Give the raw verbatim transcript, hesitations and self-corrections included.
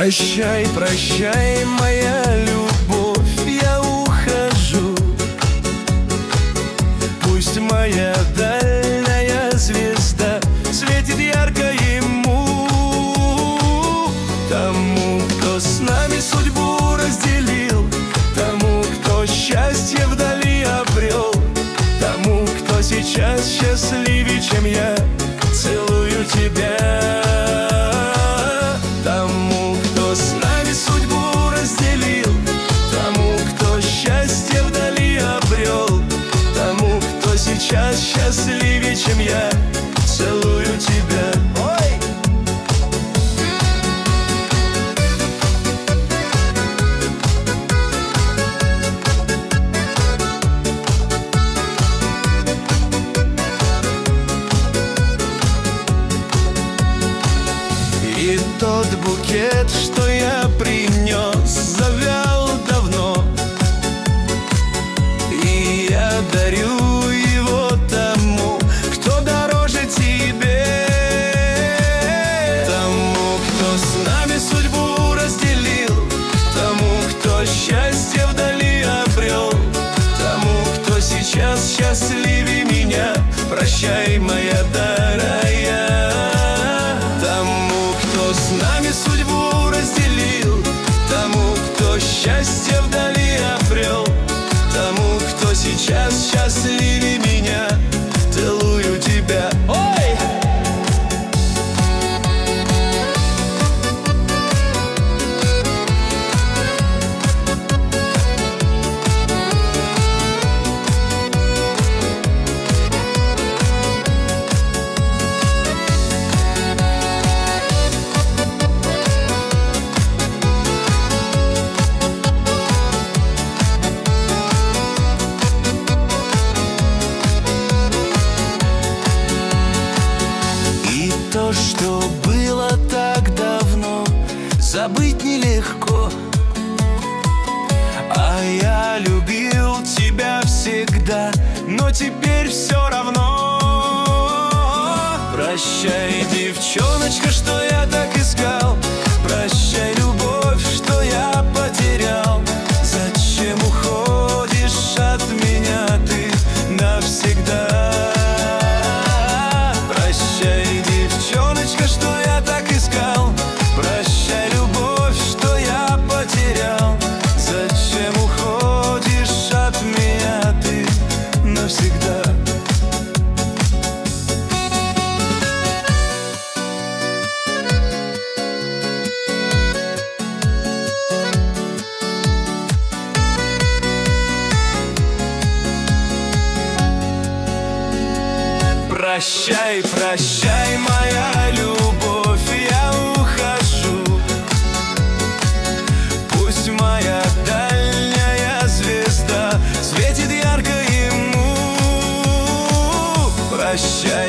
Прощай, прощай, моя любовь, я ухожу. Пусть моя дальняя звезда светит ярко ему, тому, кто с нами судьбу разделил, тому, кто счастье вдали обрел, тому, кто сейчас счастливее, чем я. Целую тебя. Тому, кто с нами судьбу разделил, тому, кто счастье вдали обрел, тому, кто сейчас счастливее, чем я. Целую тебя. Ой! И тот букет, что я принес, завял давно, и я дарю его тому, кто дороже тебе, тому, кто с нами судьбу разделил, тому, кто счастье вдали обрел, тому, кто сейчас счастливее меня. Прощай, моя дорогая. Тому, кто с нами судьбу разделил, тому, кто счастье вдали обрел, тому, кто сейчас счастливее меня. Целую тебя. Ой! То, что было так давно, забыть нелегко. А я любил тебя всегда, но теперь все равно. Прощай, девчоночка, что я так искал. Прощай, любовь, что я потерял. Зачем уходишь от меня ты навсегда? Прощай, девчоночка, что я так искал. Прощай, любовь, что я потерял. Зачем уходишь от меня ты навсегда? Прощай, прощай, моя любовь, я ухожу. Пусть моя дальняя звезда светит ярко ему. Прощай.